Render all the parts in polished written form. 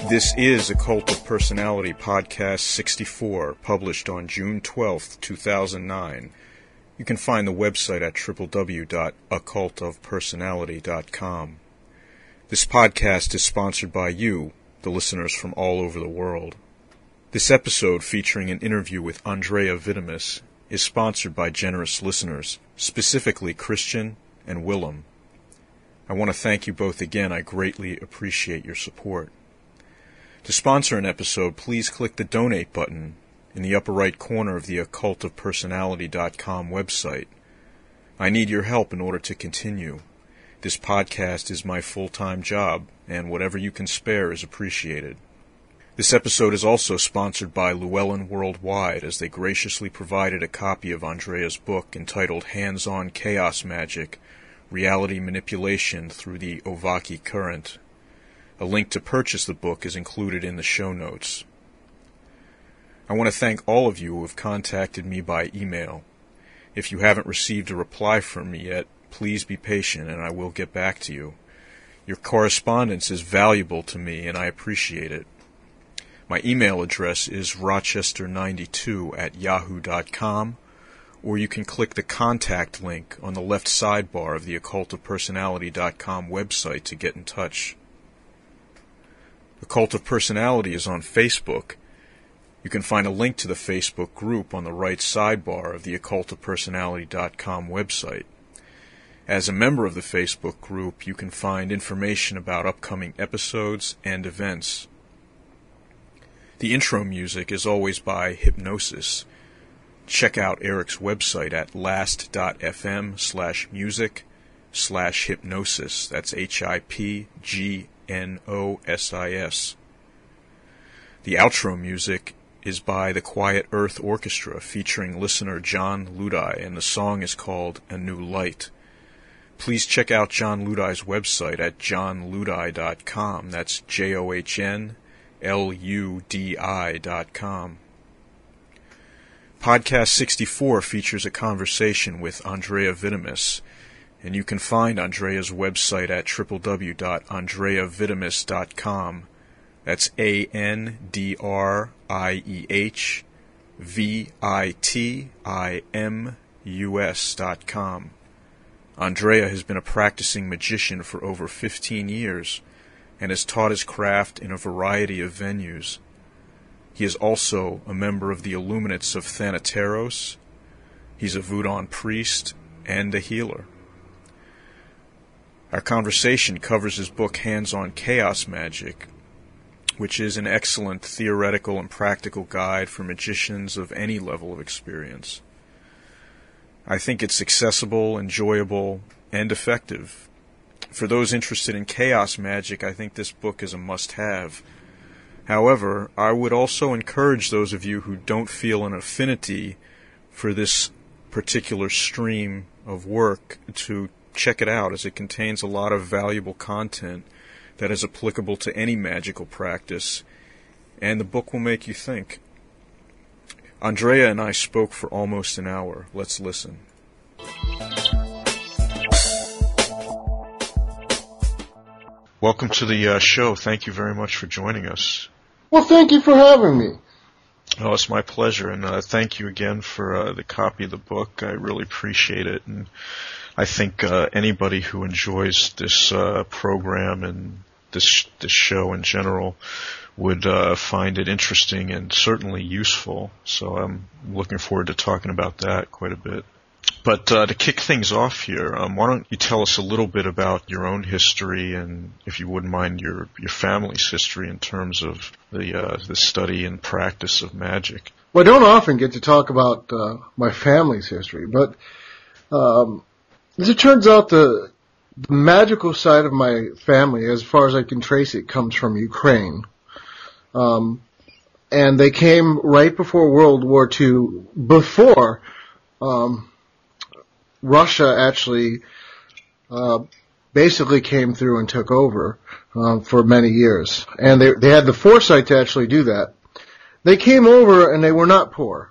This is Occult of Personality Podcast 64, published on June 12th, 2009. You can find the website at www.occultofpersonality.com. This podcast is sponsored by you, the listeners from all over the world. This episode, featuring an interview with Andrea Vitamis, is sponsored by generous listeners, specifically Christian and Willem. I want to thank you both again. I greatly appreciate your support. To sponsor an episode, please click the donate button in the upper right corner of the occultofpersonality.com website. I need your help in order to continue. This podcast is my full-time job, and whatever you can spare is appreciated. This episode is also sponsored by Llewellyn Worldwide, as they graciously provided a copy of Andrea's book entitled Hands-on Chaos Magic, Reality Manipulation Through the Ovaki Current. A link to purchase the book is included in the show notes. I want to thank all of you who have contacted me by email. If you haven't received a reply from me yet, please be patient and I will get back to you. Your correspondence is valuable to me and I appreciate it. My email address is rochester92@yahoo.com, or you can click the contact link on the left sidebar of the occultofpersonality.com website to get in touch. The Cult of Personality is on Facebook. You can find a link to the Facebook group on the right sidebar of the occultofpersonality.com website. As a member of the Facebook group, you can find information about upcoming episodes and events. The intro music is always by Hypnosis. Check out Eric's website at last.fm/music/hypnosis. That's HIPGNOSIS. The outro music is by the Quiet Earth Orchestra, featuring listener John Ludi, and the song is called A New Light. Please check out John Ludi's website at johnludi.com. That's JOHNLUDI.com. Podcast 64 features a conversation with Andrea Vitamis, and you can find Andrea's website at www.andreavitamis.com. That's ANDREAVITIMUS.com. Andrea has been a practicing magician for over 15 years and has taught his craft in a variety of venues. He is also a member of the Illuminates of Thanateros. He's a Voodoo priest and a healer. Our conversation covers his book Hands-on Chaos Magic, which is an excellent theoretical and practical guide for magicians of any level of experience. I think it's accessible, enjoyable, and effective. For those interested in chaos magic, I think this book is a must-have. However, I would also encourage those of you who don't feel an affinity for this particular stream of work to check it out, as it contains a lot of valuable content that is applicable to any magical practice, and the book will make you think. Andrea and I spoke for almost an hour. Let's listen. Welcome to the show. Thank you very much for joining us. Well, thank you for having me. Oh, it's my pleasure, and thank you again for the copy of the book. I really appreciate it, and I think anybody who enjoys this program and this show in general would find it interesting and certainly useful. So I'm looking forward to talking about that quite a bit. But to kick things off here, why don't you tell us a little bit about your own history, and if you wouldn't mind, your family's history in terms of the study and practice of magic. Well, I don't often get to talk about my family's history, but as it turns out, the magical side of my family, as far as I can trace it, comes from Ukraine. And they came right before World War II, before Russia actually basically came through and took over for many years. And they had the foresight to actually do that. They came over and they were not poor.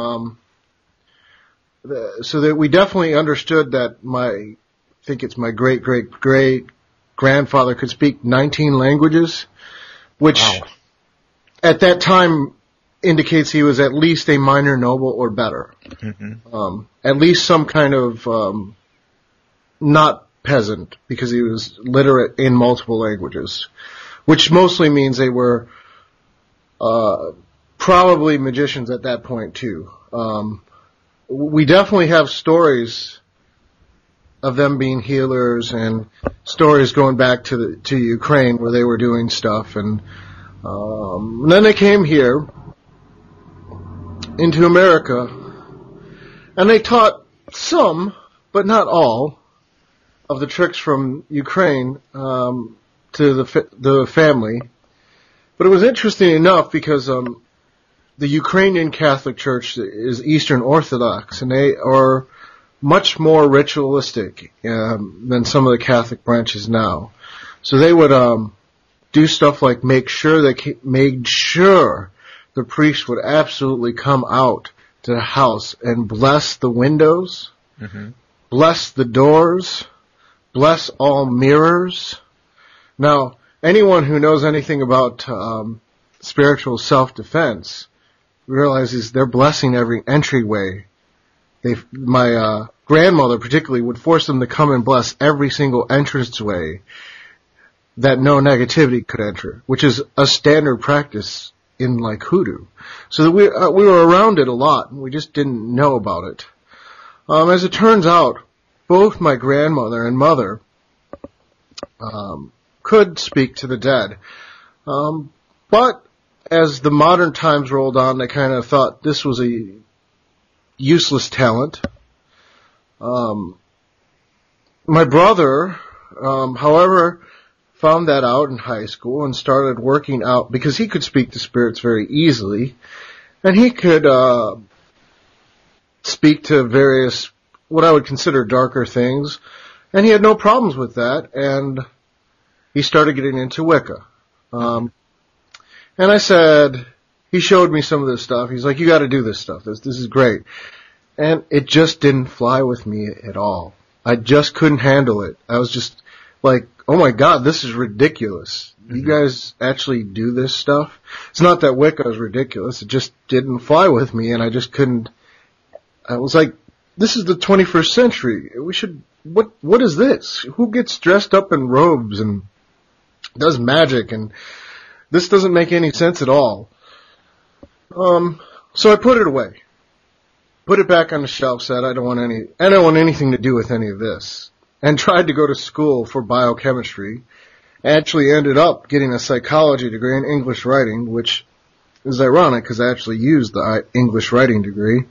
So that we definitely understood that I think it's my great-great-great grandfather could speak 19 languages. which Wow. at that time indicates he was at least a minor noble or better. Mm-hmm. At least some kind of not peasant, because he was literate in multiple languages, which mostly means they were probably magicians at that point too. We definitely have stories of them being healers and stories going back to Ukraine where they were doing stuff, and then they came here into America, and they taught some, but not all, of the tricks from Ukraine to the family. But it was interesting enough because the Ukrainian Catholic Church is Eastern Orthodox, and they are much more ritualistic than some of the Catholic branches now. So they would do stuff like made sure the priest would absolutely come out to the house and bless the windows, Mm-hmm. bless the doors, bless all mirrors. Now, anyone who knows anything about spiritual self-defense realizes they're blessing every entryway. My grandmother particularly would force them to come and bless every single entranceway that no negativity could enter, which is a standard practice in like hoodoo. So that we were around it a lot, and we just didn't know about it. As it turns out, both my grandmother and mother could speak to the dead. But as the modern times rolled on, they kind of thought this was a useless talent. My brother, however, found that out in high school and started working out because he could speak to spirits very easily, and he could speak to various, what I would consider darker things, and he had no problems with that, and he started getting into Wicca. And I said, he showed me some of this stuff. He's like, you got to do this stuff. This is great. And it just didn't fly with me at all. I just couldn't handle it. I was just like, oh my God, this is ridiculous. Mm-hmm. You guys actually do this stuff? It's not that Wicca is ridiculous. It just didn't fly with me, and I just couldn't. I was like, this is the 21st century. What is this? Who gets dressed up in robes and does magic? And this doesn't make any sense at all. So I put it away. Put it back on the shelf, said I don't want anything to do with any of this. And tried to go to school for biochemistry. Actually ended up getting a psychology degree in English writing, which is ironic because I actually used the English writing degree.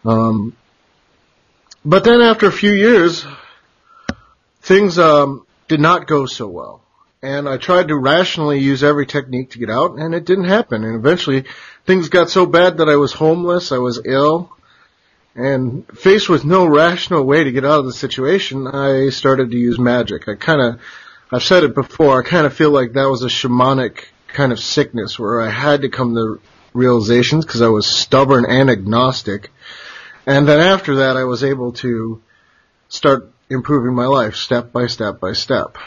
But then after a few years, things did not go so well. And I tried to rationally use every technique to get out, and it didn't happen. And eventually, things got so bad that I was homeless, I was ill, and faced with no rational way to get out of the situation, I started to use magic. I've said it before, I kind of feel like that was a shamanic kind of sickness where I had to come to realizations because I was stubborn and agnostic. And then after that, I was able to start improving my life step by step by step.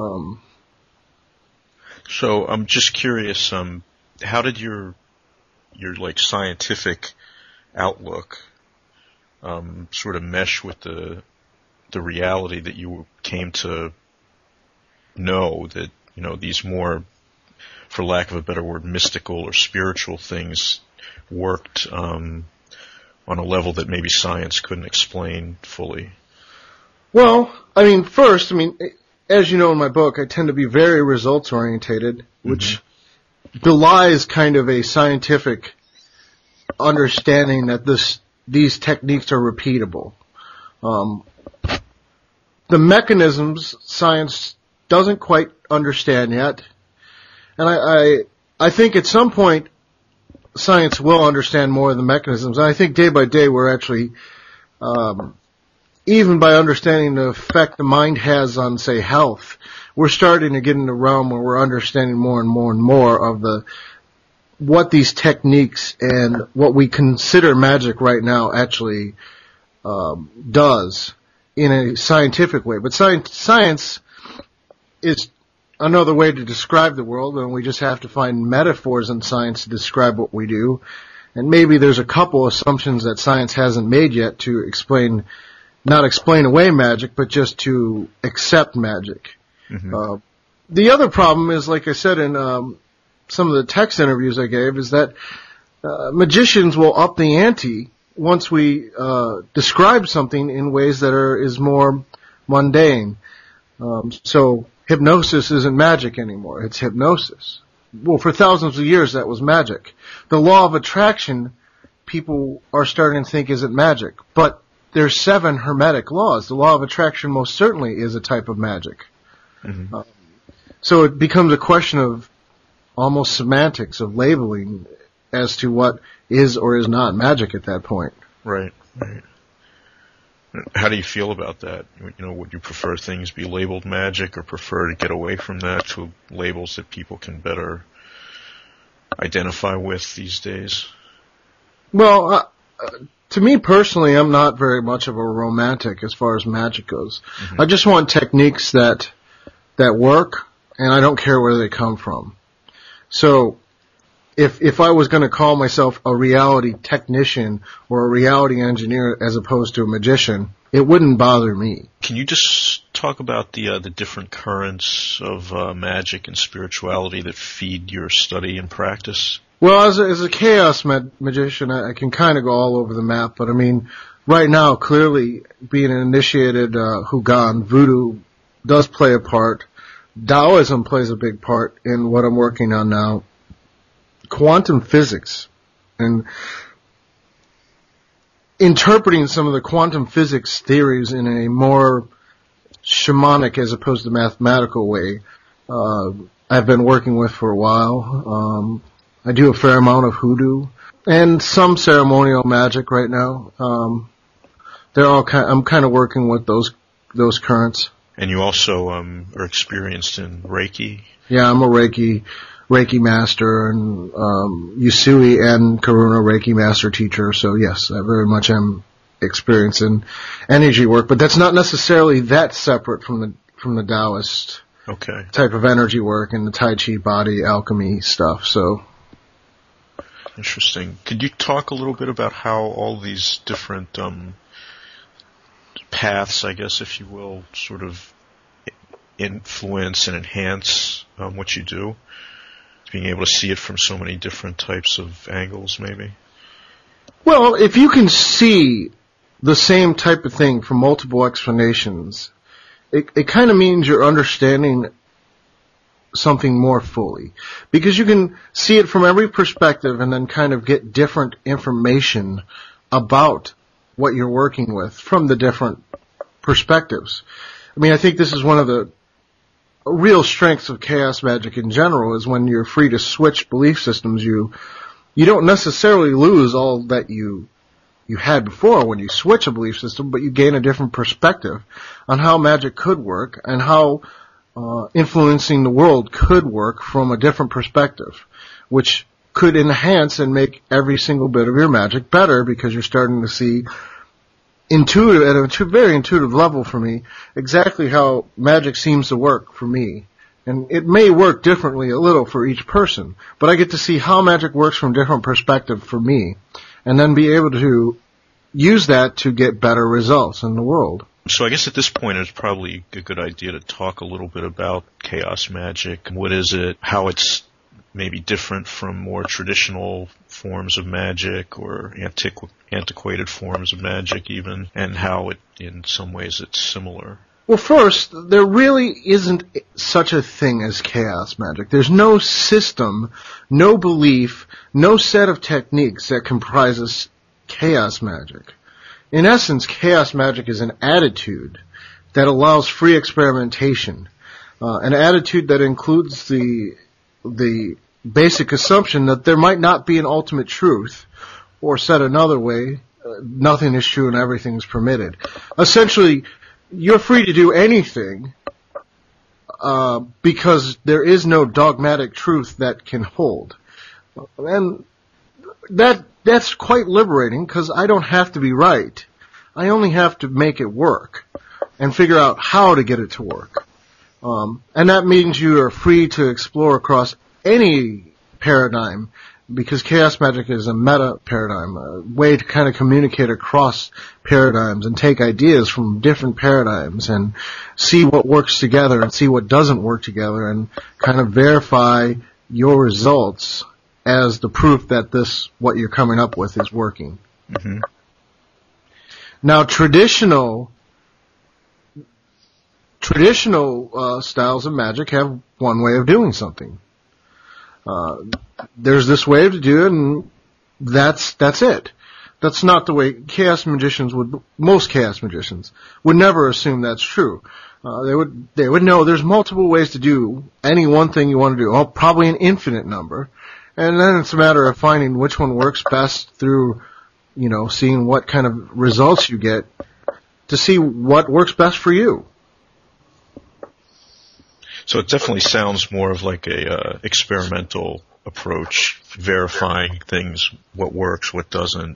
So I'm just curious, how did your like scientific outlook sort of mesh with the reality that you came to know that, you know, these more, for lack of a better word, mystical or spiritual things worked on a level that maybe science couldn't explain fully? Well, I mean, first, as you know in my book, I tend to be very results orientated, which belies kind of a scientific understanding that these techniques are repeatable. The mechanisms science doesn't quite understand yet, and I think at some point science will understand more of the mechanisms. And I think day by day we're actually even by understanding the effect the mind has on, say, health, we're starting to get in the realm where we're understanding more and more and more of what these techniques and what we consider magic right now actually does in a scientific way. But science is another way to describe the world, and we just have to find metaphors in science to describe what we do. And maybe there's a couple assumptions that science hasn't made yet to not explain away magic, but just to accept magic. Mm-hmm. The other problem is, like I said in some of the text interviews I gave, is that magicians will up the ante once we describe something in ways that is more mundane. So hypnosis isn't magic anymore. It's hypnosis. Well, for thousands of years that was magic. The law of attraction, people are starting to think isn't magic. But there's 7 hermetic laws. The law of attraction most certainly is a type of magic. Mm-hmm. So it becomes a question of almost semantics, of labeling as to what is or is not magic at that point. Right. How do you feel about that? Would you prefer things be labeled magic, or prefer to get away from that to labels that people can better identify with these days? Well, to me personally, I'm not very much of a romantic as far as magic goes. Mm-hmm. I just want techniques that work, and I don't care where they come from. So if I was going to call myself a reality technician or a reality engineer as opposed to a magician, it wouldn't bother me. Can you just talk about the different currents of magic and spirituality that feed your study and practice? Well, as a chaos magician, I can kind of go all over the map, but I mean, right now, clearly, being an initiated Hugan, voodoo does play a part. Taoism plays a big part in what I'm working on now. Quantum physics and interpreting some of the quantum physics theories in a more shamanic as opposed to mathematical way, I've been working with for a while. I do a fair amount of hoodoo and some ceremonial magic right now. I'm kind of working with those currents. And you also are experienced in Reiki? Yeah, I'm a Reiki master, and Usui and Karuna Reiki master teacher. So yes, I very much am experienced in energy work, but that's not necessarily that separate from the Taoist type of energy work and the Tai Chi body alchemy stuff. So interesting. Could you talk a little bit about how all these different paths, I guess, if you will, sort of influence and enhance what you do? Being able to see it from so many different types of angles, maybe? Well, if you can see the same type of thing from multiple explanations, it kind of means you're understanding something more fully. Because you can see it from every perspective and then kind of get different information about what you're working with from the different perspectives. I mean, I think this is one of the real strengths of chaos magic in general, is when you're free to switch belief systems, you don't necessarily lose all that you had before when you switch a belief system, but you gain a different perspective on how magic could work and how influencing the world could work from a different perspective, which could enhance and make every single bit of your magic better, because you're starting to see at a very intuitive level for me, exactly how magic seems to work for me. And it may work differently a little for each person, but I get to see how magic works from a different perspective for me, and then be able to use that to get better results in the world. So I guess at this point it's probably a good idea to talk a little bit about chaos magic. What is it? How it's maybe different from more traditional forms of magic, or antiquated forms of magic even, and how it, in some ways, it's similar. Well, first, there really isn't such a thing as chaos magic. There's no system, no belief, no set of techniques that comprises chaos magic. In essence, chaos magic is an attitude that allows free experimentation, an attitude that includes the basic assumption that there might not be an ultimate truth, or said another way, nothing is true and everything is permitted. Essentially, you're free to do anything because there is no dogmatic truth that can hold. And that's quite liberating, because I don't have to be right. I only have to make it work and figure out how to get it to work. And that means you are free to explore across any paradigm, because chaos magic is a meta paradigm, a way to kind of communicate across paradigms and take ideas from different paradigms and see what works together and see what doesn't work together and kind of verify your results as the proof that what you're coming up with is working. Mm-hmm. Now, traditional styles of magic have one way of doing something. There's this way to do it, and that's it. That's not the way most chaos magicians would never assume that's true. They would know there's multiple ways to do any one thing you want to do, probably an infinite number, and then it's a matter of finding which one works best through, seeing what kind of results you get to see what works best for you. So it definitely sounds more of like a experimental approach, verifying things, what works, what doesn't,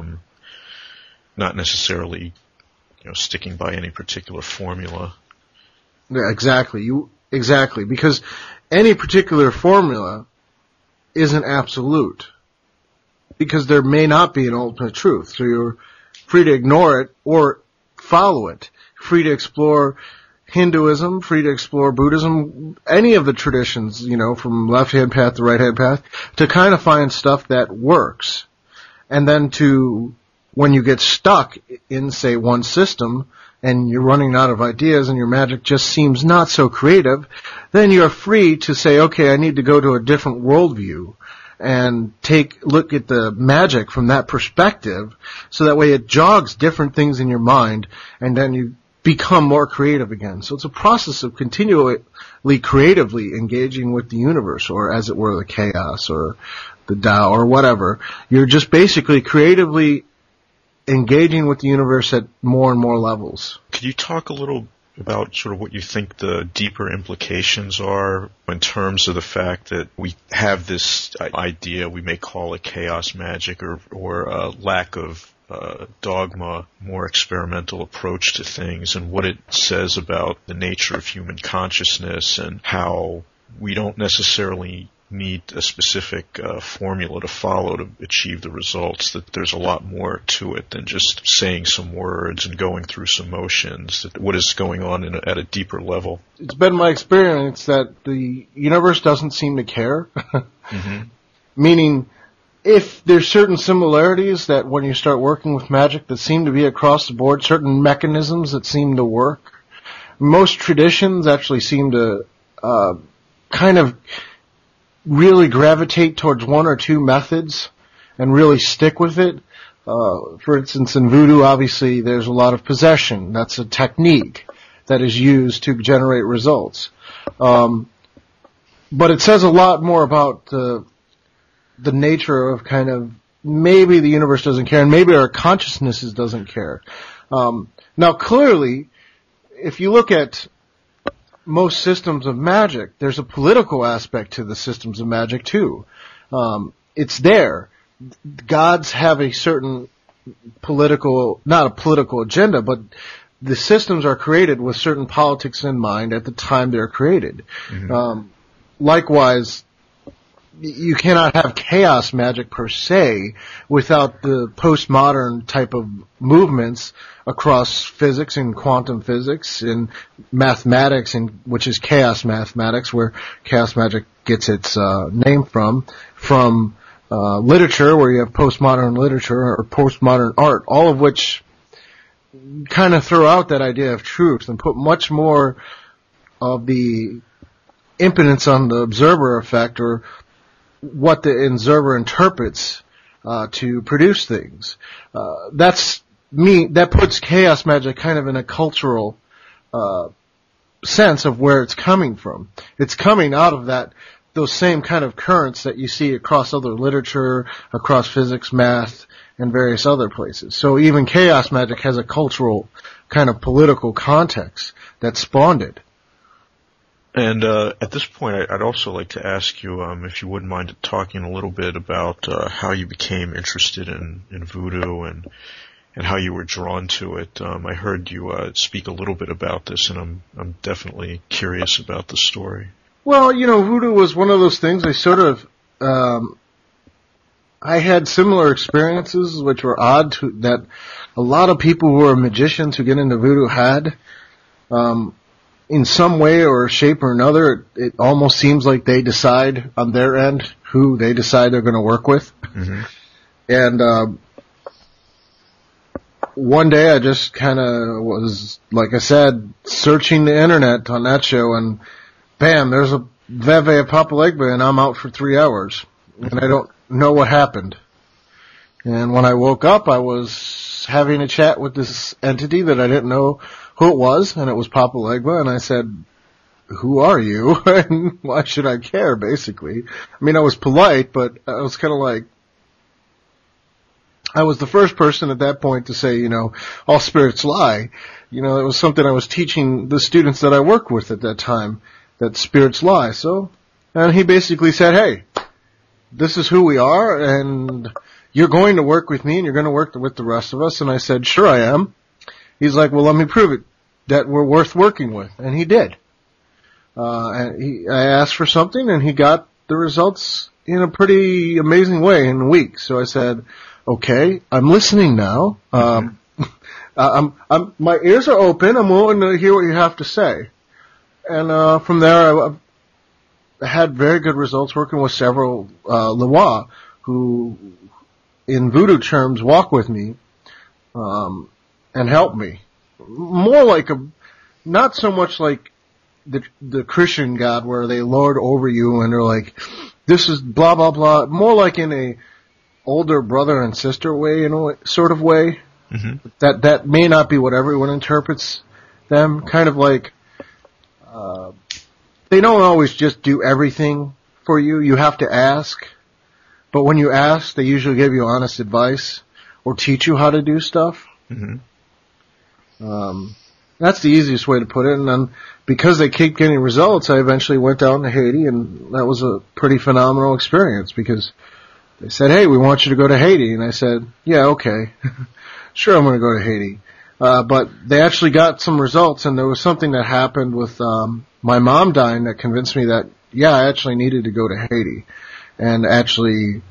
not necessarily, sticking by any particular formula. Yeah, exactly. Exactly, because any particular formula isn't absolute, because there may not be an ultimate truth. So you're free to ignore it or follow it, free to explore Hinduism, free to explore Buddhism, any of the traditions, from left-hand path to right-hand path, to kind of find stuff that works. And then when you get stuck in, say, one system, and you're running out of ideas and your magic just seems not so creative, then you're free to say, okay, I need to go to a different worldview and look at the magic from that perspective, so that way it jogs different things in your mind, and then you become more creative again. So it's a process of continually creatively engaging with the universe, or as it were, the chaos or the Tao or whatever. You're just basically creatively engaging with the universe at more and more levels. Could you talk a little about sort of what you think the deeper implications are in terms of the fact that we have this idea, we may call it chaos magic or a lack of dogma, more experimental approach to things, and what it says about the nature of human consciousness and how we don't necessarily need a specific formula to follow to achieve the results, that there's a lot more to it than just saying some words and going through some motions, that what is going on at a deeper level. It's been my experience that the universe doesn't seem to care. Mm-hmm. Meaning, if there's certain similarities that when you start working with magic that seem to be across the board, certain mechanisms that seem to work, most traditions actually seem to kind of really gravitate towards one or two methods and really stick with it. For instance, in voodoo, obviously, there's a lot of possession. That's a technique that is used to generate results. But it says a lot more about the nature of kind of maybe the universe doesn't care, and maybe our consciousnesses doesn't care. Now, clearly, if you look at most systems of magic, there's a political aspect to the systems of magic too. It's there. Gods have a certain not a political agenda, but the systems are created with certain politics in mind at the time they're created. Mm-hmm. Likewise, you cannot have chaos magic per se without the postmodern type of movements across physics and quantum physics and mathematics, which is chaos mathematics, where chaos magic gets its name from literature, where you have postmodern literature or postmodern art, all of which kind of throw out that idea of truth and put much more of the impotence on the observer effect, or what the observer interprets to produce things. That puts chaos magic kind of in a cultural sense of where it's coming from. It's coming out of those same kind of currents that you see across other literature, across physics, math, and various other places. So even chaos magic has a cultural kind of political context that spawned it. And at this point, I'd also like to ask you if you wouldn't mind talking a little bit about how you became interested in voodoo and and how you were drawn to it. I heard you speak a little bit about this, and I'm definitely curious about the story. Well, voodoo was one of those things I had similar experiences which were odd that a lot of people who are magicians who get into voodoo had. In some way or shape or another, it almost seems like they decide on their end who they decide they're going to work with. Mm-hmm. And one day I just kind of was, like I said, searching the internet on that show, and bam, there's a Veve of Papa Legba, and I'm out for 3 hours. And I don't know what happened. And when I woke up, I was having a chat with this entity that I didn't know who it was, and it was Papa Legba, and I said, "Who are you? And why should I care?" Basically. I mean, I was polite, but I was kind of like, I was the first person at that point to say, all spirits lie. It was something I was teaching the students that I worked with at that time, that spirits lie. And he basically said, "Hey, this is who we are, and you're going to work with me, and you're going to work with the rest of us." And I said, "Sure I am." He's like, "Well, let me prove it, that we're worth working with." And he did. I asked for something, and he got the results in a pretty amazing way in a week. So I said, "Okay, I'm listening now. My ears are open. I'm willing to hear what you have to say." And from there, I had very good results working with several Loa who, in voodoo terms, walk with me and help me. More like not so much like the Christian God where they lord over you and they're like, "This is blah blah blah." More like in a older brother and sister way, sort of way. Mm-hmm. That may not be what everyone interprets them. Kind of like they don't always just do everything for you. You have to ask. But when you ask, they usually give you honest advice or teach you how to do stuff. Mm-hmm. That's the easiest way to put it. And then because they keep getting results, I eventually went down to Haiti, and that was a pretty phenomenal experience because they said, "Hey, we want you to go to Haiti." And I said, "Yeah, okay. Sure, I'm going to go to Haiti." But they actually got some results, and there was something that happened with my mom dying that convinced me that, yeah, I actually needed to go to Haiti and actually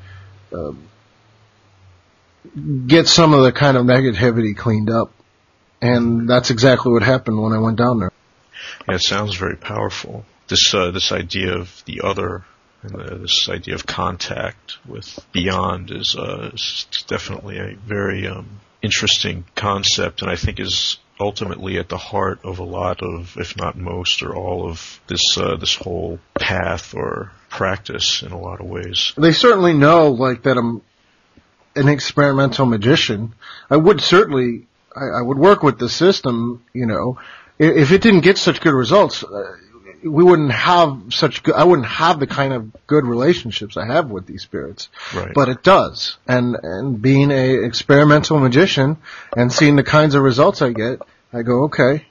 get some of the kind of negativity cleaned up. And that's exactly what happened when I went down there. Yeah, it sounds very powerful. This idea of the other and this idea of contact with beyond is definitely a very interesting concept, and I think is ultimately at the heart of a lot of, if not most or all of this whole path or practice in a lot of ways. They certainly know, that I'm an experimental magician. I would certainly, I would work with the system, If it didn't get such good results, we wouldn't have I wouldn't have the kind of good relationships I have with these spirits. Right. But it does. And being a experimental magician and seeing the kinds of results I get, I go, okay,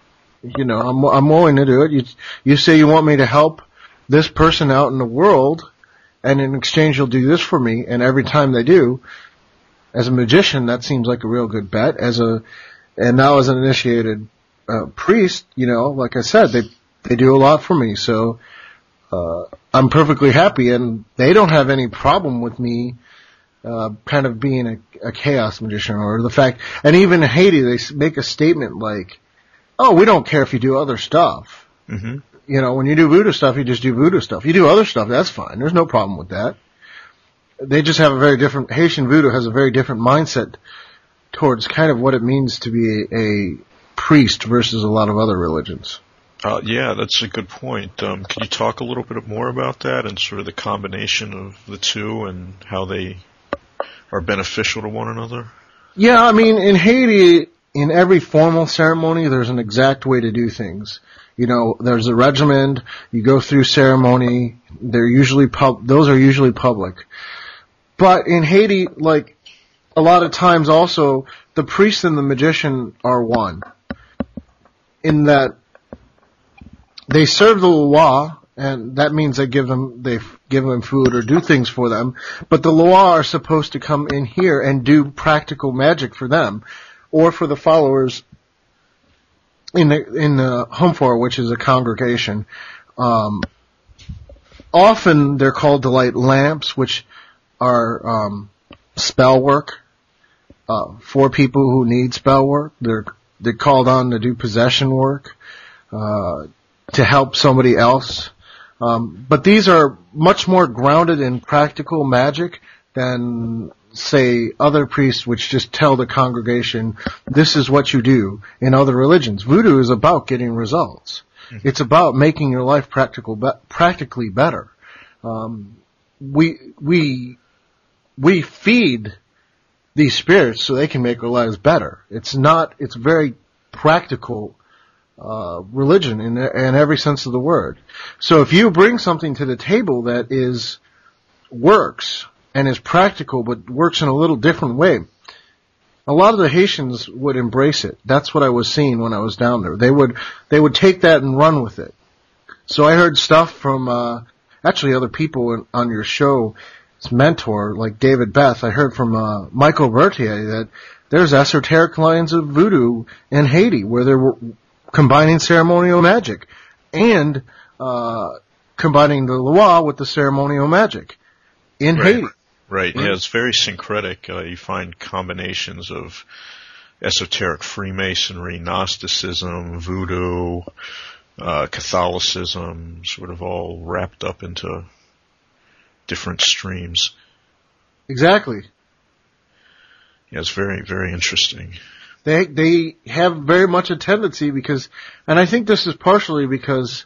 I'm willing to do it. You say you want me to help this person out in the world, and in exchange you'll do this for me, and every time they do, as a magician, that seems like a real good bet. And now as an initiated priest, like I said, they do a lot for me, so I'm perfectly happy, and they don't have any problem with me kind of being a chaos magician, or the fact, and even in Haiti, they make a statement like, "Oh, we don't care if you do other stuff." Mm-hmm. When you do voodoo stuff, you just do voodoo stuff. You do other stuff, that's fine. There's no problem with that. They just have Haitian voodoo has a very different mindset towards kind of what it means to be a priest versus a lot of other religions. Yeah, that's a good point. Can you talk a little bit more about that and sort of the combination of the two and how they are beneficial to one another? Yeah, I mean, in Haiti, in every formal ceremony, there's an exact way to do things. There's a regimen, you go through ceremony, those are usually public. But in Haiti, a lot of times also, the priest and the magician are one. In that, they serve the Loa and that means they give them food or do things for them. But the Loa are supposed to come in here and do practical magic for them, or for the followers in the Humfor, which is a congregation. Often they're called to light lamps, which are spell work for people who need spell work. They're called on to do possession work to help somebody else. But these are much more grounded in practical magic than, say, other priests which just tell the congregation, this is what you do in other religions. Voodoo is about getting results. Mm-hmm. It's about making your life practically better. We feed these spirits so they can make our lives better. It's very practical religion in every sense of the word. So if you bring something to the table that works and is practical but works in a little different way, a lot of the Haitians would embrace it. That's what I was seeing when I was down there. They would take that and run with it. So I heard stuff from actually other people on your show, his mentor, like David Beth. I heard from Michael Berthier that there's esoteric lines of voodoo in Haiti where they were combining ceremonial magic and combining the Loa with the ceremonial magic in Haiti. Right. Yeah, it's very syncretic. You find combinations of esoteric Freemasonry, Gnosticism, voodoo, Catholicism, sort of all wrapped up into different streams. Exactly. Yeah, it's very, very interesting. They have very much a tendency and I think this is partially because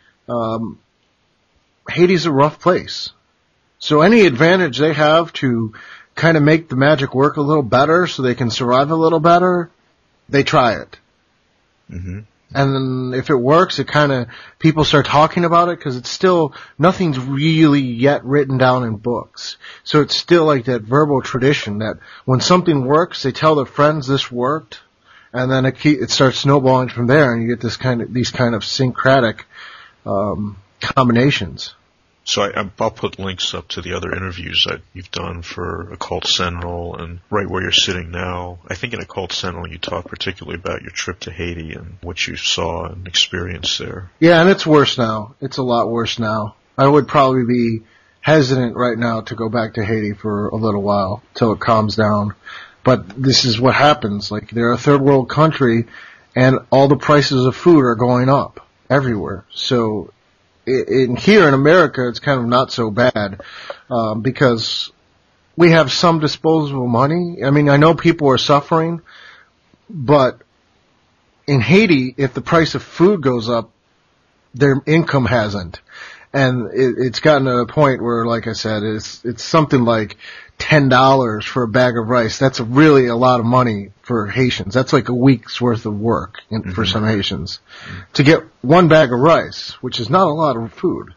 Haiti's a rough place. So any advantage they have to kind of make the magic work a little better so they can survive a little better, they try it. Mm-hmm. And then if it works, people start talking about it because nothing's really yet written down in books. So it's still like that verbal tradition that when something works, they tell their friends this worked, and then it starts snowballing from there, and you get these kind of syncretic combinations. So I'll put links up to the other interviews that you've done for Occult Sentinel and right where you're sitting now. I think in Occult Sentinel you talk particularly about your trip to Haiti and what you saw and experienced there. Yeah, and it's worse now. It's a lot worse now. I would probably be hesitant right now to go back to Haiti for a little while till it calms down. But this is what happens. Like, they're a third world country and all the prices of food are going up everywhere. So here in America, it's kind of not so bad, because we have some disposable money. I mean, I know people are suffering, but in Haiti, if the price of food goes up, their income hasn't. And it's gotten to a point where, like I said, it's something like $10 for a bag of rice. That's really a lot of money for Haitians. That's like a week's worth of work for some Haitians to get one bag of rice, which is not a lot of food.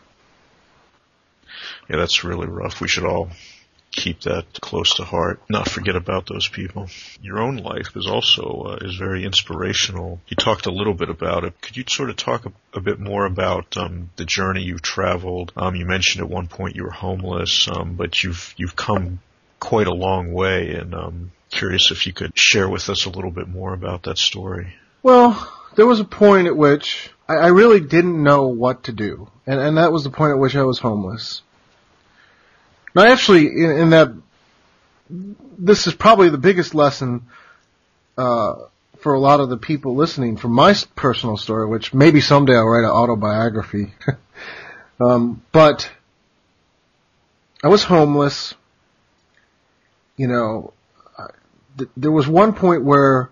Yeah, that's really rough. We should all keep that close to heart, not forget about those people. Your own life is also is very inspirational. You talked a little bit about it. Could you sort of talk a bit more about the journey you've traveled? You mentioned at one point you were homeless, but you've come quite a long way, and curious if you could share with us a little bit more about that story. Well, there was a point at which I really didn't know what to do, and that was the point at which I was homeless. Now, actually, in that, this is probably the biggest lesson for a lot of the people listening from my personal story, which maybe someday I'll write an autobiography. But I was homeless. You know, there was one point where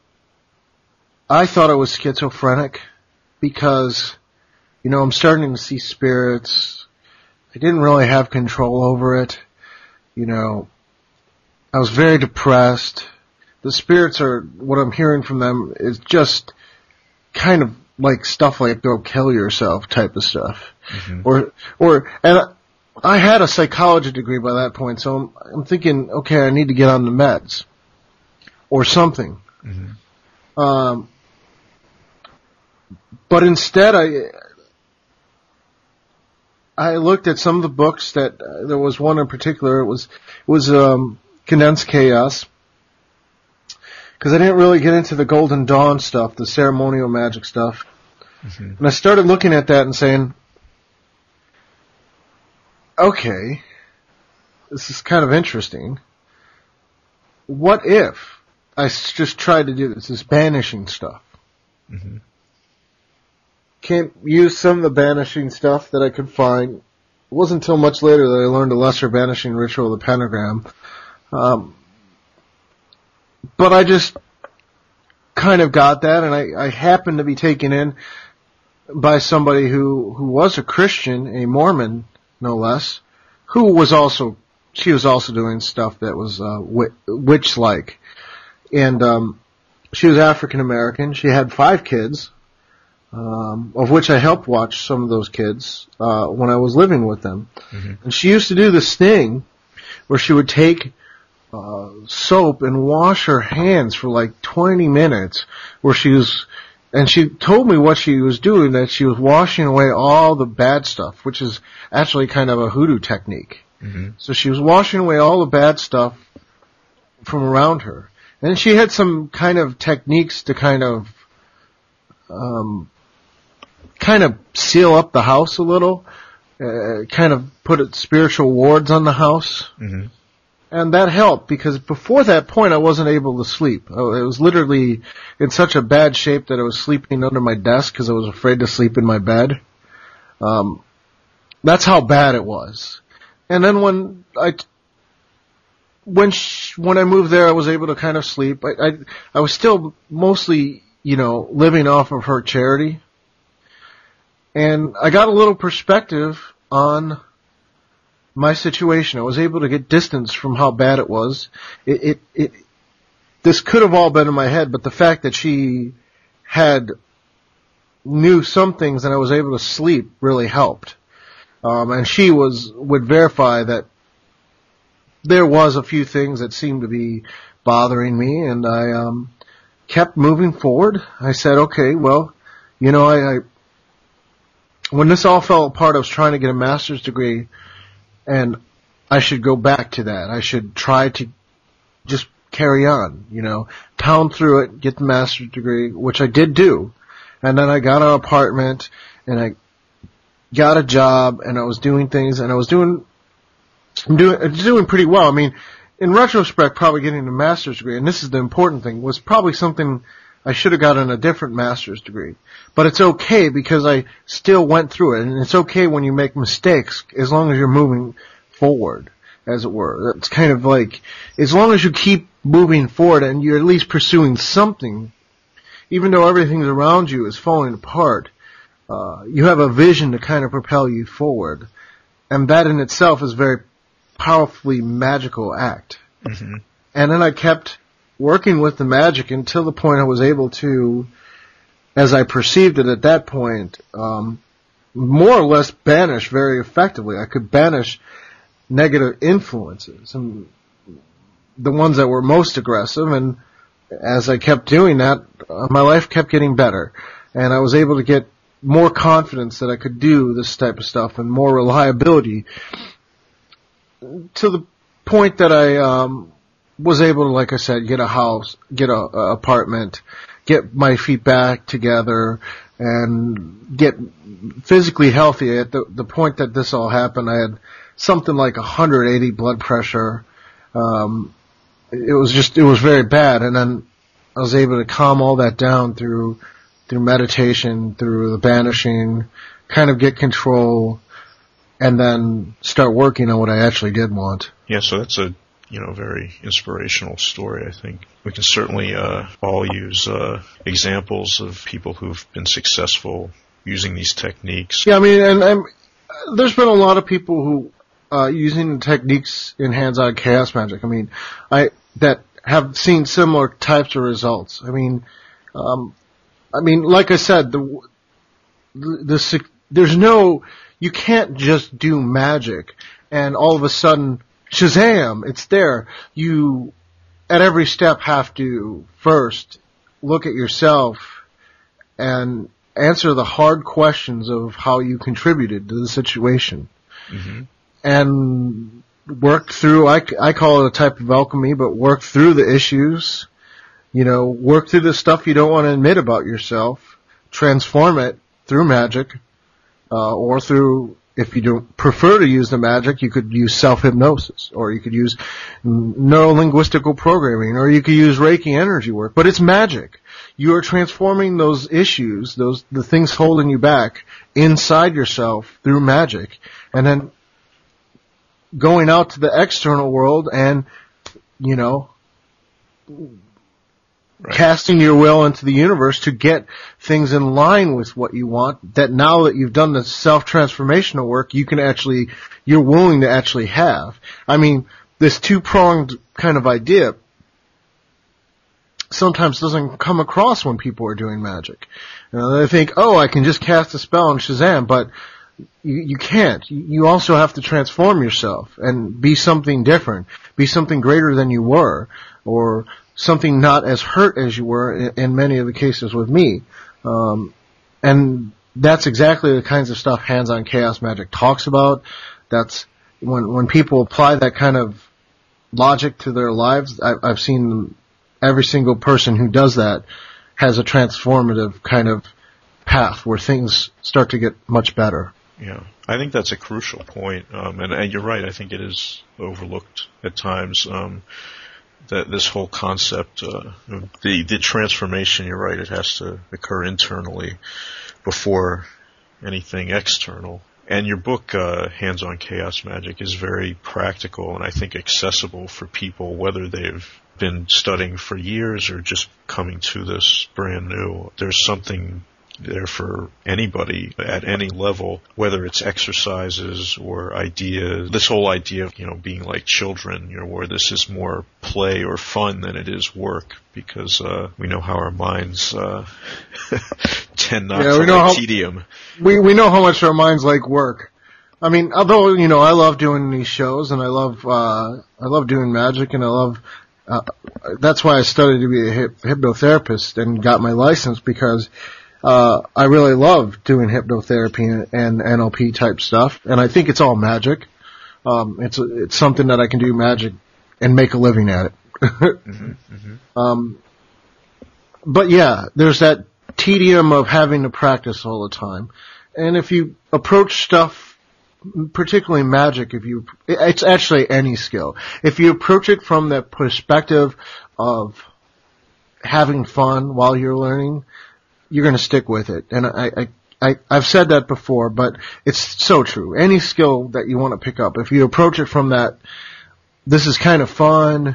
I thought I was schizophrenic because, you know, I'm starting to see spirits. I didn't really have control over it. You know, I was very depressed. The spirits what I'm hearing from them is just kind of like stuff like go kill yourself type of stuff. Mm-hmm. And I had a psychology degree by that point, so I'm thinking, okay, I need to get on the meds or something. Mm-hmm. But instead I looked at some of the books that there was one in particular. It was Condensed Chaos, because I didn't really get into the Golden Dawn stuff, the ceremonial magic stuff. Mm-hmm. And I started looking at that and saying, okay, this is kind of interesting. What if I just tried to do this banishing stuff? Mm-hmm. Can't use some of the banishing stuff that I could find. It wasn't until much later that I learned the lesser banishing ritual of the pentagram. But I just kind of got that, and I happened to be taken in by somebody who was a Christian, a Mormon, no less, she was also doing stuff that was witch-like. And she was African American. She had 5 kids, of which I helped watch some of those kids when I was living with them. Mm-hmm. And she used to do this thing where she would take soap and wash her hands for like 20 minutes, and she told me what she was doing, that she was washing away all the bad stuff, which is actually kind of a hoodoo technique. Mm-hmm. So she was washing away all the bad stuff from around her. And she had some kind of techniques to kind of seal up the house a little, kind of put spiritual wards on the house. Mm-hmm. And that helped, because before that point I wasn't able to sleep. I was literally in such a bad shape that I was sleeping under my desk because I was afraid to sleep in my bed. That's how bad it was. And then when I moved there, I was able to kind of sleep. I was still mostly, living off of her charity. And I got a little perspective on my situation. I was able to get distance from how bad it was. This could have all been in my head, but the fact that she knew some things and I was able to sleep really helped. And she would verify that there was a few things that seemed to be bothering me, and I kept moving forward. I said, okay, well, when this all fell apart, I was trying to get a master's degree, and I should go back to that. I should try to just carry on, pound through it, get the master's degree, which I did do. And then I got an apartment, and I got a job, and I was doing things, and I was doing pretty well. I mean, in retrospect, probably getting a master's degree, and this is the important thing, was probably something I should have gotten a different master's degree. But it's okay because I still went through it, and it's okay when you make mistakes as long as you're moving forward, as it were. It's kind of like, as long as you keep moving forward and you're at least pursuing something, even though everything around you is falling apart, you have a vision to kind of propel you forward. And that in itself is a very powerfully magical act. Mm-hmm. And then I kept working with the magic until the point I was able to, as I perceived it at that point, more or less banish very effectively. I could banish negative influences, and the ones that were most aggressive, and as I kept doing that, my life kept getting better, and I was able to get more confidence that I could do this type of stuff, and more reliability, to the point that I was able to, like I said, get a house, get a apartment, get my feet back together, and get physically healthy. At the point that this all happened, I had something like 180 blood pressure. It was very bad, and then I was able to calm all that down through meditation, through the banishing, kind of get control, and then start working on what I actually did want. Yeah, so that's a very inspirational story. I think we can certainly all use examples of people who've been successful using these techniques. Yeah, I mean, and there's been a lot of people who using the techniques in Hands-On Chaos Magic. I mean, that have seen similar types of results. I mean, like I said, you can't just do magic and all of a sudden, Shazam, it's there. You, at every step, have to first look at yourself and answer the hard questions of how you contributed to the situation. Mm-hmm. And work through, I call it a type of alchemy, but work through the issues, work through the stuff you don't want to admit about yourself, transform it through magic, or through, if you don't prefer to use the magic, you could use self-hypnosis, or you could use neuro-linguistical programming, or you could use Reiki energy work, but it's magic. You are transforming those issues, the things holding you back, inside yourself through magic, and then going out to the external world and, Right. casting your will into the universe to get things in line with what you want, that now that you've done the self-transformational work, you're willing to actually have. I mean, this two-pronged kind of idea sometimes doesn't come across when people are doing magic. They think, I can just cast a spell and Shazam, but you can't. You also have to transform yourself and be something different, be something greater than you were, or something not as hurt as you were in many of the cases with me. And that's exactly the kinds of stuff Hands-On Chaos Magic talks about. That's when people apply that kind of logic to their lives, I've seen every single person who does that has a transformative kind of path where things start to get much better. Yeah, I think that's a crucial point, and you're right. I think it is overlooked at times. That this whole concept, the transformation. You're right. It has to occur internally before anything external. And your book, Hands-On Chaos Magic, is very practical and I think accessible for people, whether they've been studying for years or just coming to this brand new. There's something there for anybody at any level, whether it's exercises or ideas. This whole idea of, being like children, where this is more play or fun than it is work, because we know how our minds tend not to like tedium. We know how much our minds like work. I mean, although, I love doing these shows and I love doing magic, and I love that's why I studied to be a hypnotherapist and got my license, because I really love doing hypnotherapy and NLP type stuff, and I think it's all magic. It's something that I can do magic and make a living at it. Mm-hmm, mm-hmm. But yeah, there's that tedium of having to practice all the time. And if you approach stuff, particularly magic, it's actually any skill. If you approach it from the perspective of having fun while you're learning, you're going to stick with it. And I've said that before, but it's so true. Any skill that you want to pick up, if you approach it from that, this is kind of fun,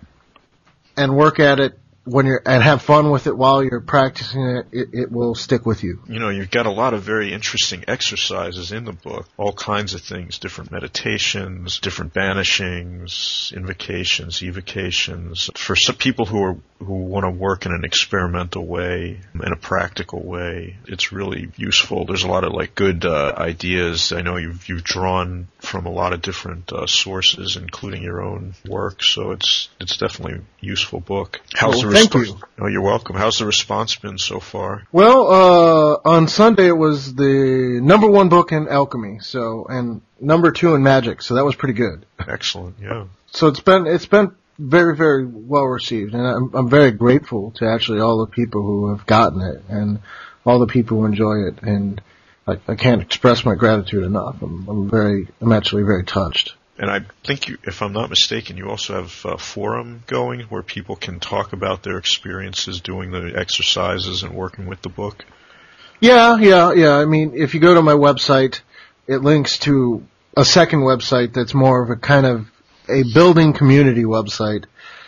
and work at it and have fun with it while you're practicing it will stick with you. You've got a lot of very interesting exercises in the book, all kinds of things, different meditations, different banishings, invocations, evocations. For some people who want to work in an experimental way, in a practical way, it's really useful. There's a lot of good ideas. I know you've drawn from a lot of different sources, including your own work, so it's definitely a useful book. Thank you. Oh, you're welcome. How's the response been so far? Well, on Sunday it was the #1 book in alchemy, and #2 in magic, so that was pretty good. Excellent, yeah. So it's been very, very well received, and I'm very grateful to actually all the people who have gotten it, and all the people who enjoy it, and I can't express my gratitude enough. I'm actually very touched. And I think, if I'm not mistaken, you also have a forum going where people can talk about their experiences doing the exercises and working with the book. Yeah. I mean, if you go to my website, it links to a second website that's more of a kind of a building community website,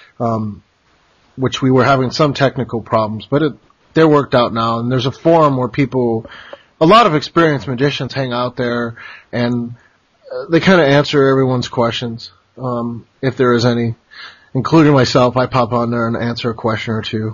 which we were having some technical problems, but they're worked out now. And there's a forum where a lot of experienced magicians hang out there, and they kind of answer everyone's questions, if there is any, including myself. I pop on there and answer a question or two.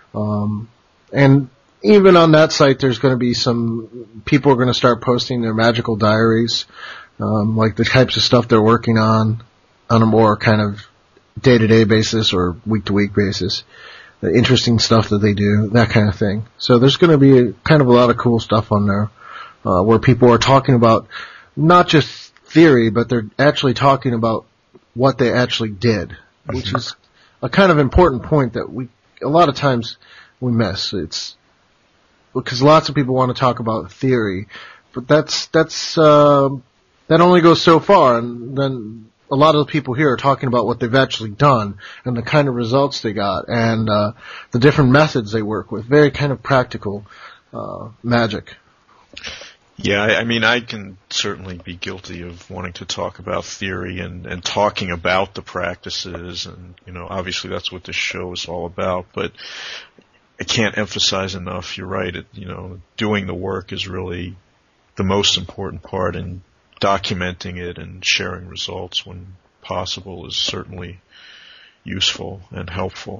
And even on that site, there's going to be some people are going to start posting their magical diaries, like the types of stuff they're working on a more kind of day-to-day basis or week-to-week basis. the interesting stuff that they do, that kind of thing. So there's going to be kind of a lot of cool stuff on there, where people are talking about not just theory, but they're actually talking about what they actually did, which is a kind of important point that a lot of times we miss. It's because lots of people want to talk about theory, but that only goes so far, and then a lot of the people here are talking about what they've actually done and the kind of results they got and the different methods they work with. Very kind of practical magic. Yeah, I mean, I can certainly be guilty of wanting to talk about theory and talking about the practices, and, obviously that's what this show is all about, but I can't emphasize enough, you're right, doing the work is really the most important part, and documenting it and sharing results when possible is certainly useful and helpful.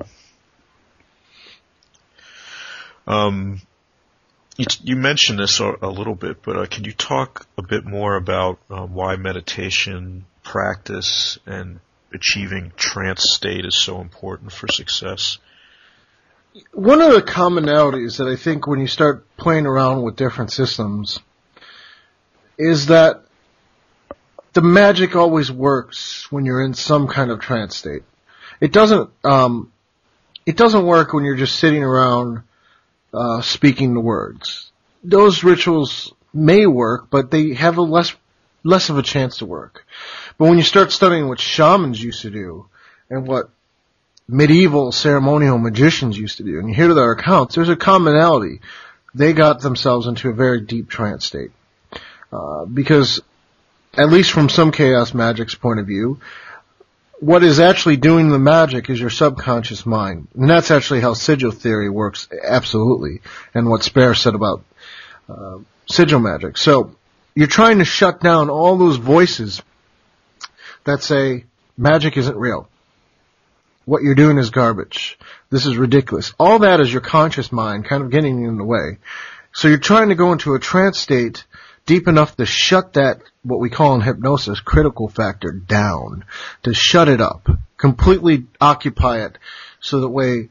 You mentioned this a little bit, but can you talk a bit more about why meditation practice and achieving trance state is so important for success? One of the commonalities that I think when you start playing around with different systems is that the magic always works when you're in some kind of trance state. It doesn't work when you're just sitting around speaking the words. Those rituals may work, but they have a less of a chance to work. But when you start studying what shamans used to do and what medieval ceremonial magicians used to do, and you hear their accounts, there's a commonality. They got themselves into a very deep trance state. Because, at least from some chaos magic's point of view, what is actually doing the magic is your subconscious mind. And that's actually how sigil theory works, absolutely, and what Spare said about sigil magic. So, you're trying to shut down all those voices that say, magic isn't real. What you're doing is garbage. This is ridiculous. All that is your conscious mind kind of getting in the way. So you're trying to go into a trance state deep enough to shut that, what we call in hypnosis, critical factor down, to shut it up, completely occupy it, so that way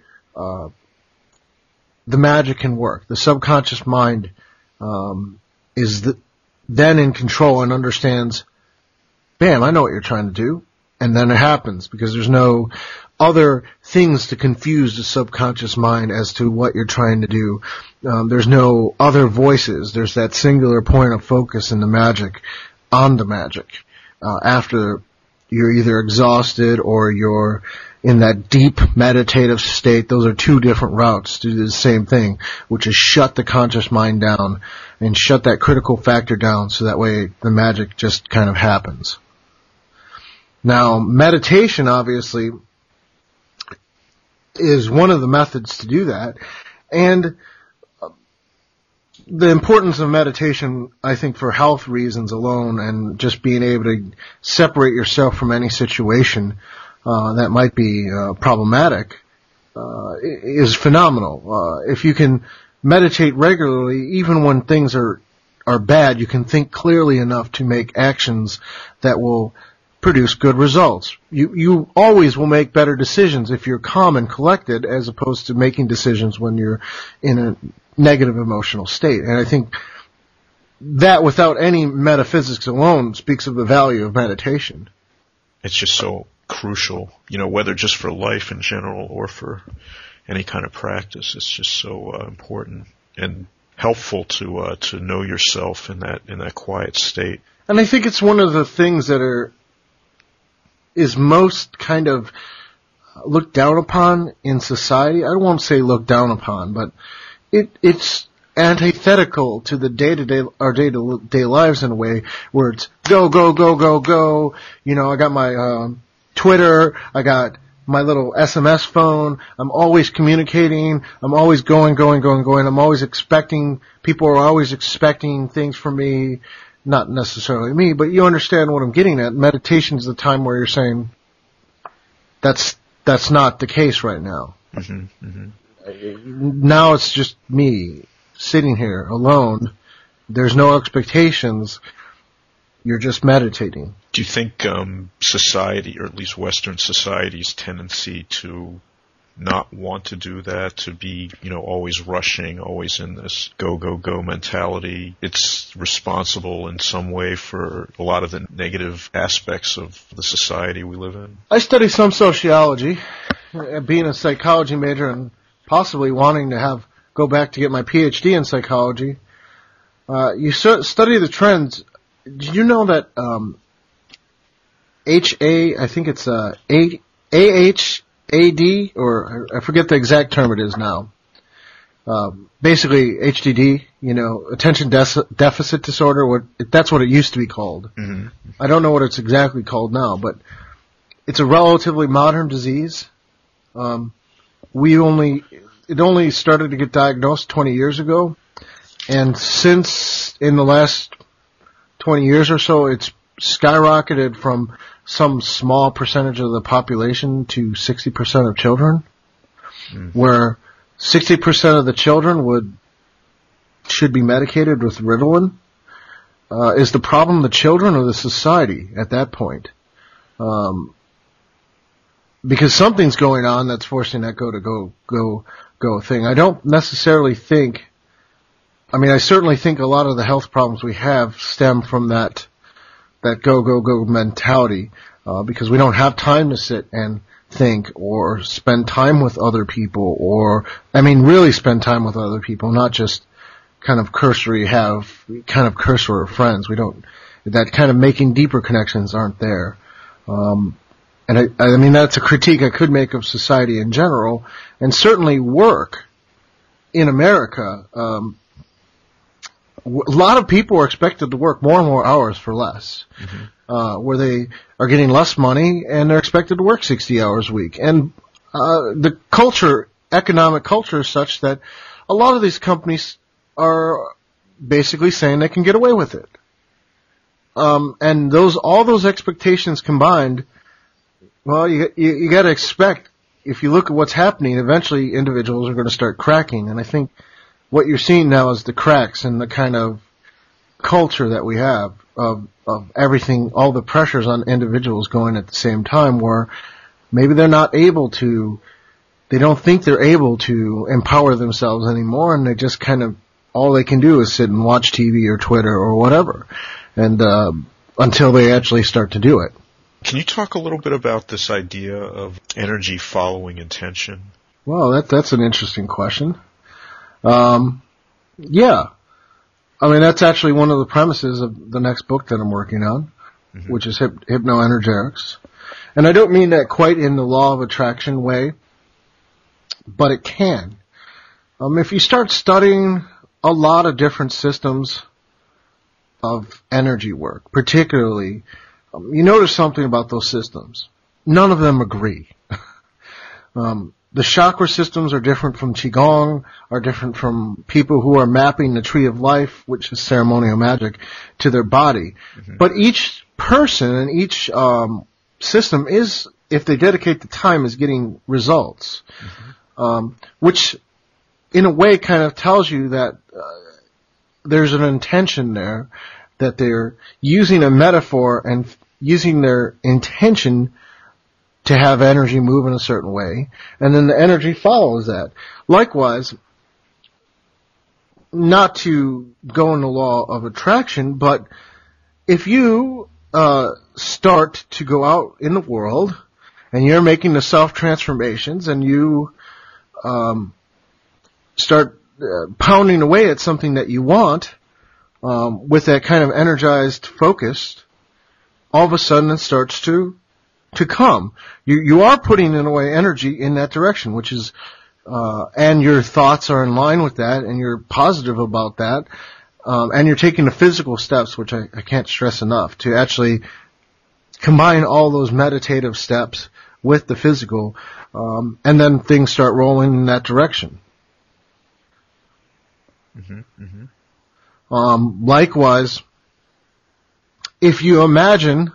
the magic can work. The subconscious mind is then in control and understands, bam, I know what you're trying to do, and then it happens, because there's no other things to confuse the subconscious mind as to what you're trying to do. There's no other voices. There's that singular point of focus in the magic, on the magic. After you're either exhausted or you're in that deep meditative state, those are two different routes to do the same thing, which is shut the conscious mind down and shut that critical factor down, so that way the magic just kind of happens. Now, meditation, obviously, is one of the methods to do that, and the importance of meditation, I think, for health reasons alone, and just being able to separate yourself from any situation that might be problematic, is phenomenal. If you can meditate regularly, even when things are bad, you can think clearly enough to make actions that will produce good results. You always will make better decisions if you're calm and collected, as opposed to making decisions when you're in a negative emotional state. And I think that, without any metaphysics alone, speaks of the value of meditation. It's just so crucial, whether just for life in general or for any kind of practice. It's just so important and helpful to know yourself in that quiet state. And I think it's one of the things that is most kind of looked down upon in society. I won't say looked down upon, but it's antithetical to our day-to-day lives in a way, where it's go, go, go, go, go. I got my Twitter, I got my little SMS phone, I'm always communicating, I'm always going. I'm always expecting, people are always expecting things from me. Not necessarily me, but you understand what I'm getting at. Meditation is the time where you're saying, that's not the case right now. Mm-hmm, mm-hmm. Now it's just me sitting here alone. There's no expectations. You're just meditating. Do you think society, or at least Western society's tendency to not want to do that, to be, always rushing, always in this go, go, go mentality, it's responsible in some way for a lot of the negative aspects of the society we live in? I study some sociology, being a psychology major and possibly wanting to go back to get my PhD in psychology. You study the trends. Did you know that I think it's AHAD, or I forget the exact term it is now. Basically HDD, attention deficit disorder. That's what it used to be called. Mm-hmm. I don't know what it's exactly called now, but it's a relatively modern disease. It only started to get diagnosed 20 years ago, and since in the last 20 years or so, it's skyrocketed from some small percentage of the population to 60% of children, where 60% of the children should be medicated with Ritalin. Is the problem the children or the society at that point? Because something's going on that's forcing that go thing. I don't necessarily think, I certainly think a lot of the health problems we have stem from that go mentality, because we don't have time to sit and think or spend time with other people, really spend time with other people, not just kind of cursory friends. That kind of making deeper connections aren't there. And that's a critique I could make of society in general, and certainly work in America. A lot of people are expected to work more and more hours for less, where they are getting less money and they're expected to work 60 hours a week. And the economic culture is such that a lot of these companies are basically saying they can get away with it. And all those expectations combined, well, you got to expect, if you look at what's happening, eventually individuals are going to start cracking. And I think what you're seeing now is the cracks in the kind of culture that we have of everything, all the pressures on individuals going at the same time, where maybe they don't think they're able to empower themselves anymore, and they just all they can do is sit and watch TV or Twitter or whatever, and until they actually start to do it. Can you talk a little bit about this idea of energy following intention? Well, that's an interesting question. Yeah. That's actually one of the premises of the next book that I'm working on, which is hypnoenergetics. And I don't mean that quite in the law of attraction way, but it can. If you start studying a lot of different systems of energy work, particularly, you notice something about those systems. None of them agree. The chakra systems are different from Qigong, are different from people who are mapping the tree of life, which is ceremonial magic, to their body. But each person and each system is, if they dedicate the time, is getting results. Which in a way kind of tells you that there's an intention there, that they're using a metaphor and using their intention to have energy move in a certain way, and then the energy follows that. Likewise, not to go in the law of attraction, but if you start to go out in the world and you're making the self-transformations and you start pounding away at something that you want with that kind of energized focus, all of a sudden it starts to come. You are putting in a way energy in that direction, which is, and your thoughts are in line with that, and you're positive about that, and you're taking the physical steps, which I can't stress enough, to actually combine all those meditative steps with the physical, and then things start rolling in that direction. Likewise, if you imagine,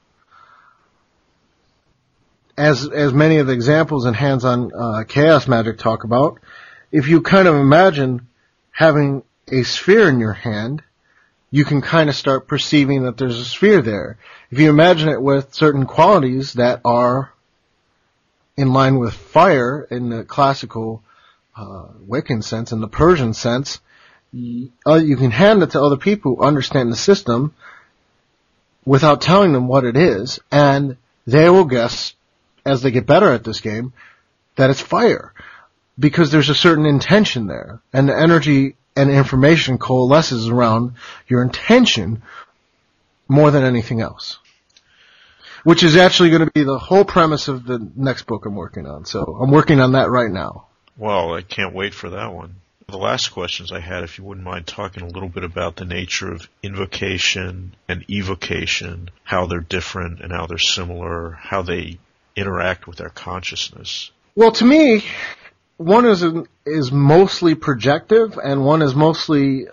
as many of the examples in hands-on chaos magic talk about, if you kind of imagine having a sphere in your hand, you can kind of start perceiving that there's a sphere there. If you imagine it with certain qualities that are in line with fire in the classical Wiccan sense, in the Persian sense, you can hand it to other people who understand the system without telling them what it is, and they will guess, as they get better at this game, that it's fire. Because there's a certain intention there, and the energy and information coalesces around your intention more than anything else. Which is actually going to be the whole premise of the next book I'm working on. So I'm working on that right now. Well, I can't wait for that one. The last questions I had, if you wouldn't mind talking a little bit about the nature of invocation and evocation, how they're different and how they're similar, how they interact with our consciousness. Well, to me, one is mostly projective, and one is mostly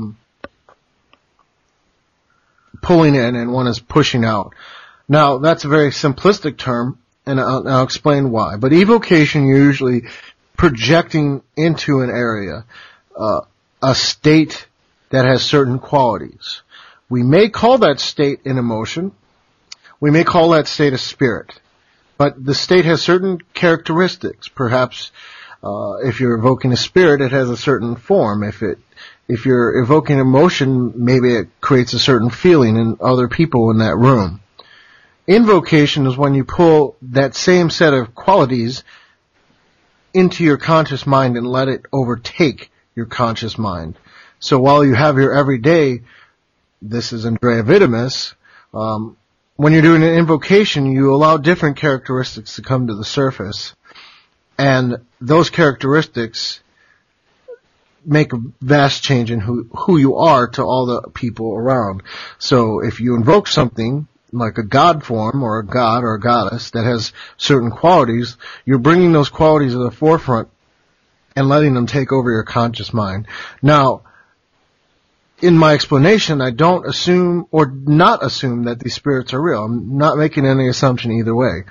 pulling in, and one is pushing out. Now, that's a very simplistic term, and I'll explain why. But evocation, you're usually projecting into an area, a state that has certain qualities. We may call that state an emotion. We may call that state a spirit. But the state has certain characteristics. Perhaps, if you're evoking a spirit, it has a certain form. If you're evoking emotion, maybe it creates a certain feeling in other people in that room. Invocation is when you pull that same set of qualities into your conscious mind and let it overtake your conscious mind. So while you have your everyday, this is Andrea Vitimus, when you're doing an invocation, you allow different characteristics to come to the surface. And those characteristics make a vast change in who you are to all the people around. So if you invoke something like a god form or a god or a goddess that has certain qualities, you're bringing those qualities to the forefront and letting them take over your conscious mind. Now, in my explanation, I don't assume or not assume that these spirits are real. I'm not making any assumption either way.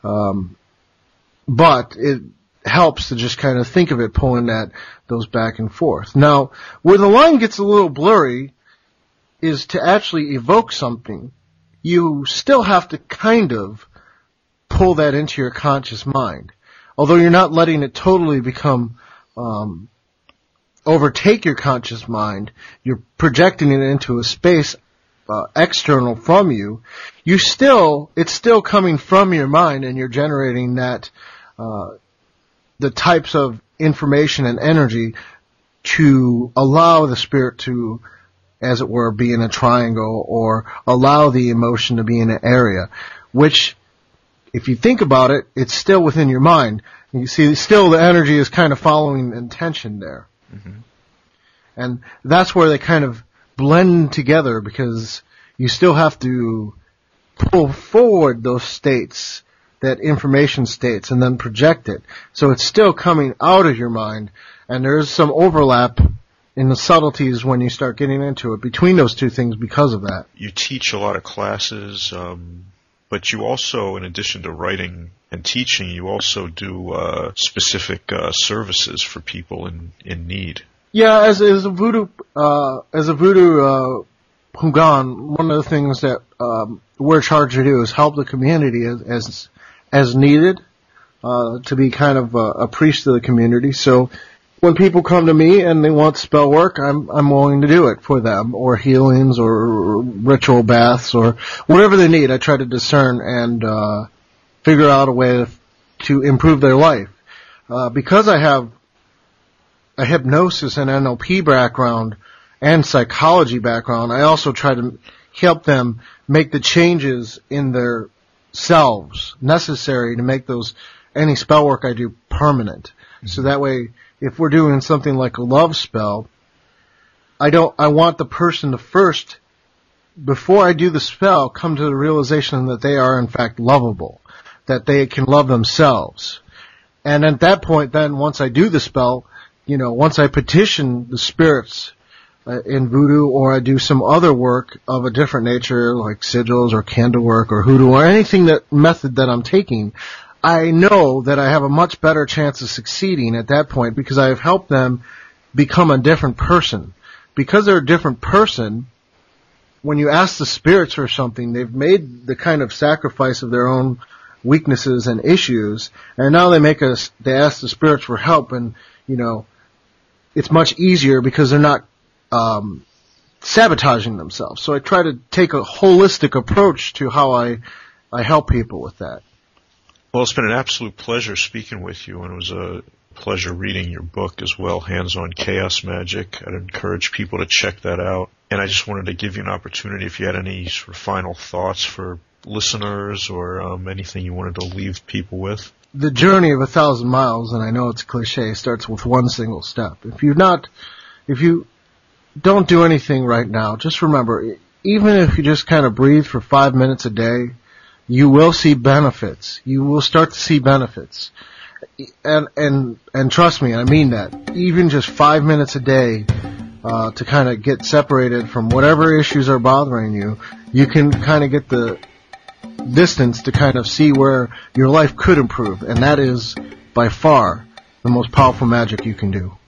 But it helps to just kind of think of it pulling those back and forth. Now, where the line gets a little blurry is to actually evoke something. You still have to kind of pull that into your conscious mind. Although you're not letting it totally become, overtake your conscious mind, you're projecting it into a space, external from you, it's still coming from your mind, and you're generating that, the types of information and energy to allow the spirit to, as it were, be in a triangle, or allow the emotion to be in an area, which, if you think about it, it's still within your mind. You see, still the energy is kind of following intention there. Mm-hmm. And that's where they kind of blend together, because you still have to pull forward those states, that information states, and then project it. So it's still coming out of your mind, and there's some overlap in the subtleties when you start getting into it between those two things because of that. You teach a lot of classes, but you also, in addition to writing and teaching, you also do specific services for people in need. Yeah, as a voodoo Hungan, one of the things that we're charged to do is help the community as needed, to be kind of a priest of the community. So when people come to me and they want spell work, I'm willing to do it for them, or healings, or ritual baths, or whatever they need. I try to discern and figure out a way to improve their life. Because I have a hypnosis and NLP background and psychology background, I also try to help them make the changes in their selves necessary to make any spell work I do permanent. Mm-hmm. So that way, if we're doing something like a love spell, I want the person to first, before I do the spell, come to the realization that they are in fact lovable, that they can love themselves. And at that point, then, once I do the spell, once I petition the spirits in voodoo, or I do some other work of a different nature, like sigils or candle work or hoodoo, or anything method that I'm taking, I know that I have a much better chance of succeeding at that point, because I have helped them become a different person. Because they're a different person, when you ask the spirits for something, they've made the kind of sacrifice of their own weaknesses and issues, and now they ask the spirits for help, and, it's much easier because they're not, sabotaging themselves. So I try to take a holistic approach to how I help people with that. Well, it's been an absolute pleasure speaking with you, and it was a pleasure reading your book as well, Hands-On Chaos Magic. I'd encourage people to check that out. And I just wanted to give you an opportunity if you had any sort of final thoughts for listeners or anything you wanted to leave people with. The journey of 1,000 miles, and I know it's cliche, starts with one single step. If you don't do anything right now, just remember, even if you just kind of breathe for 5 minutes a day, you will see benefits. You will start to see benefits. And trust me, I mean that. Even just 5 minutes a day, to kind of get separated from whatever issues are bothering you, you can kind of get the distance to kind of see where your life could improve. And that is, by far, the most powerful magic you can do.